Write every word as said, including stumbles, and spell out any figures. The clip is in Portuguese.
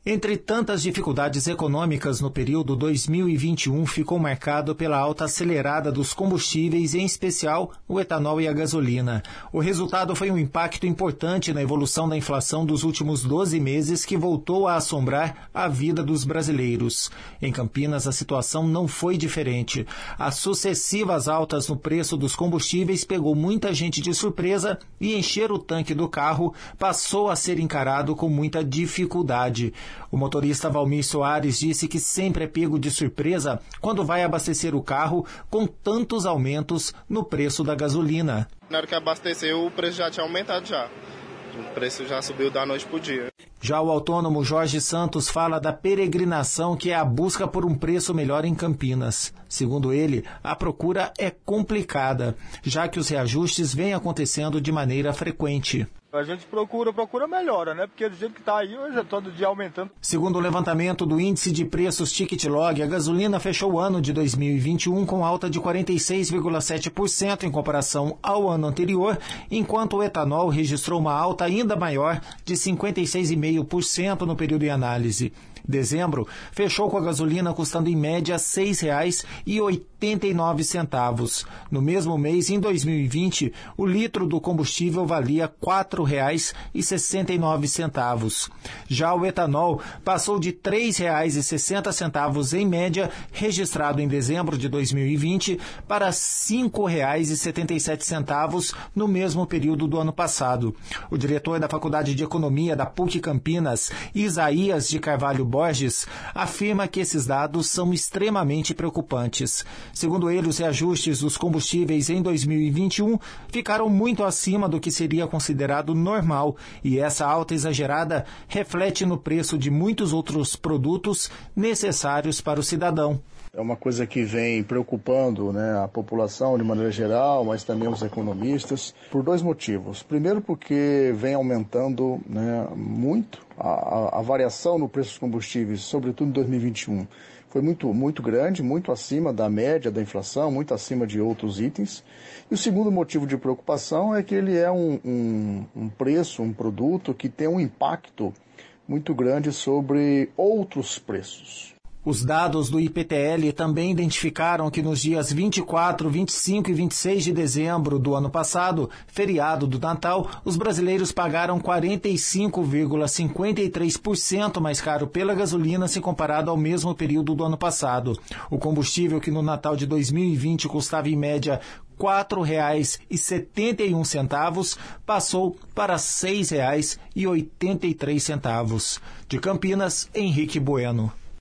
Entre tantas dificuldades econômicas no período dois mil e vinte e um, ficou marcado pela alta acelerada dos combustíveis, em especial o etanol e a gasolina. O resultado foi um impacto importante na evolução da inflação dos últimos doze meses, que voltou a assombrar a vida dos brasileiros. Em Campinas, a situação não foi diferente. As sucessivas altas no preço dos combustíveis pegou muita gente de surpresa e encher o tanque do carro passou a ser encarado com muita dificuldade. O motorista Valmir Soares disse que sempre é pego de surpresa quando vai abastecer o carro com tantos aumentos no preço da gasolina. Na hora que abasteceu, o preço já tinha aumentado já. O preço já subiu da noite para o dia. Já o autônomo Jorge Santos fala da peregrinação, que é a busca por um preço melhor em Campinas. Segundo ele, a procura é complicada, já que os reajustes vêm acontecendo de maneira frequente. A gente procura, procura melhora, né? Porque do jeito que está aí, hoje é todo dia aumentando. Segundo o levantamento do índice de preços Ticket-Log, a gasolina fechou o ano de dois mil e vinte e um com alta de quarenta e seis vírgula sete por cento em comparação ao ano anterior, enquanto o etanol registrou uma alta ainda maior de cinquenta e seis vírgula cinco por cento no período em análise. Dezembro fechou com a gasolina custando em média seis reais e oitenta e nove centavos. No mesmo mês, em dois mil e vinte, o litro do combustível valia quatro reais e sessenta e nove centavos. Já o etanol passou de três reais e sessenta centavos em média, registrado em dezembro de dois mil e vinte, para cinco reais e setenta e sete centavos no mesmo período do ano passado. O diretor da Faculdade de Economia da P U C Campinas, Isaías de Carvalho Borges, afirma que esses dados são extremamente preocupantes. Segundo ele, os reajustes dos combustíveis em dois mil e vinte e um ficaram muito acima do que seria considerado normal, e essa alta exagerada reflete no preço de muitos outros produtos necessários para o cidadão. É uma coisa que vem preocupando, né, a população de maneira geral, mas também os economistas, por dois motivos. Primeiro, porque vem aumentando, né, muito a, a, a variação no preço dos combustíveis, sobretudo em dois mil e vinte e um. Foi muito, muito grande, muito acima da média da inflação, muito acima de outros itens. E o segundo motivo de preocupação é que ele é um, um, um preço, um produto que tem um impacto muito grande sobre outros preços. Os dados do I P T L também identificaram que nos dias vinte e quatro, vinte e cinco e vinte e seis de dezembro do ano passado, feriado do Natal, os brasileiros pagaram quarenta e cinco vírgula cinquenta e três por cento mais caro pela gasolina se comparado ao mesmo período do ano passado. O combustível, que no Natal de dois mil e vinte custava em média quatro reais e setenta e um centavos, passou para seis reais e oitenta e três centavos. De Campinas, Henrique Bueno.